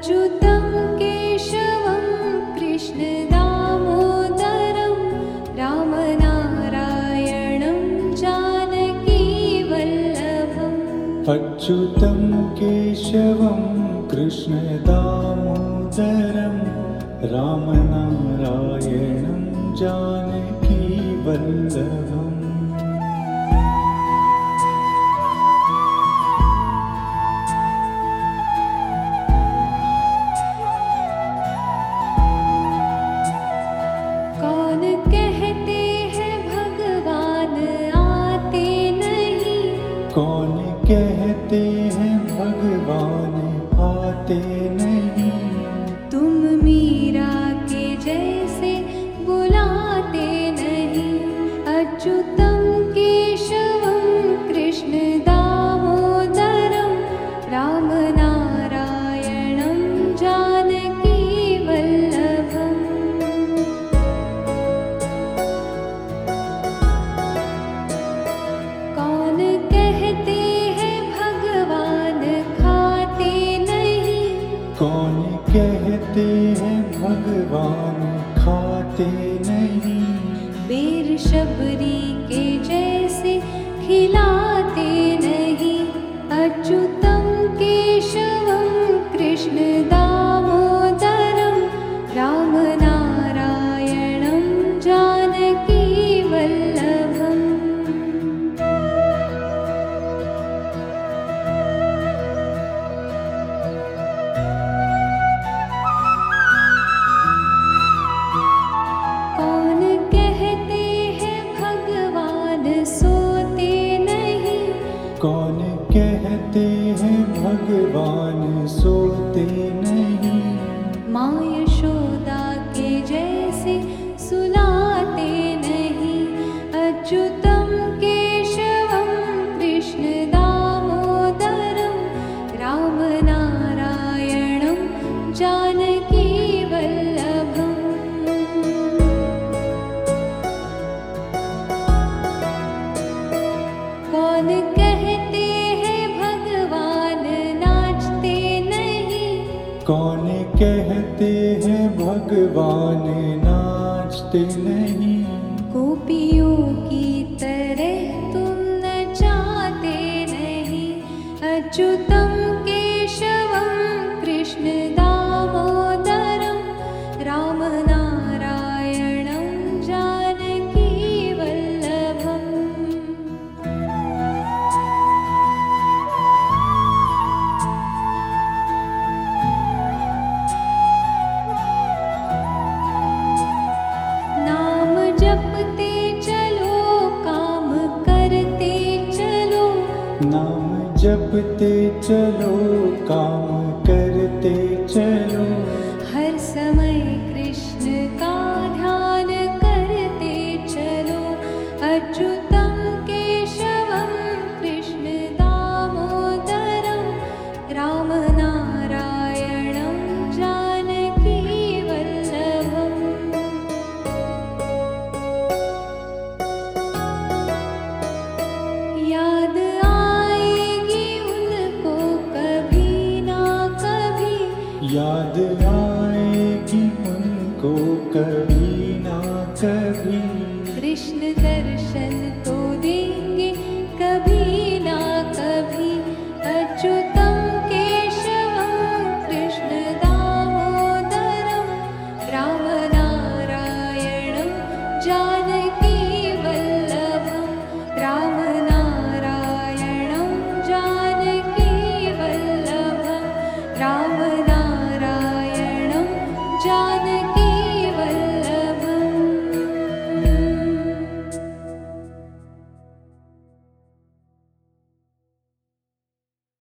अच्युतं केशवं कृष्णदामोदरं रामनारायणं जानकीवल्लभम्। अच्युतं केशवं कृष्णदामोदरं रामनारायणं जानकीवल्लभम्। कौन कहते हैं भगवान आते नहीं? तुम मीरा के जैसे बुलाते नहीं। अच्युतं केशवं कृष्णदामोदरं रामनारायणं जानकीवल्लभम्। कौन कहते हैं भगवान खाते नहीं? कौन कहते हैं भगवान खाते नहीं? बेर शबरी के जैसे खिलाते नहीं। अच्युतं केशवं कृष्णदामोदरं रामनारायणं जानकीवल्लभम्। कौन कहते हैं भगवान सोते नहीं? कौन कहते हैं भगवान सोते नहीं? माँ यशोदा के जैसे सुलाते नहीं। अच्युतं केशवं कृष्णदामोदरं रामनारायणं जानकीवल्लभम्। कौन कहते हैं भगवान नाचते नहीं? कौन कहते हैं भगवान नाचते नहीं? गोपियों की तरह तुम नचाते नहीं। अच्युतं केशवं कृष्णदामोदरं रामनारायणं जानकीवल्लभम्। नाम जपते चलो काम करते चलो। नाम जपते चलो काम करते चलो।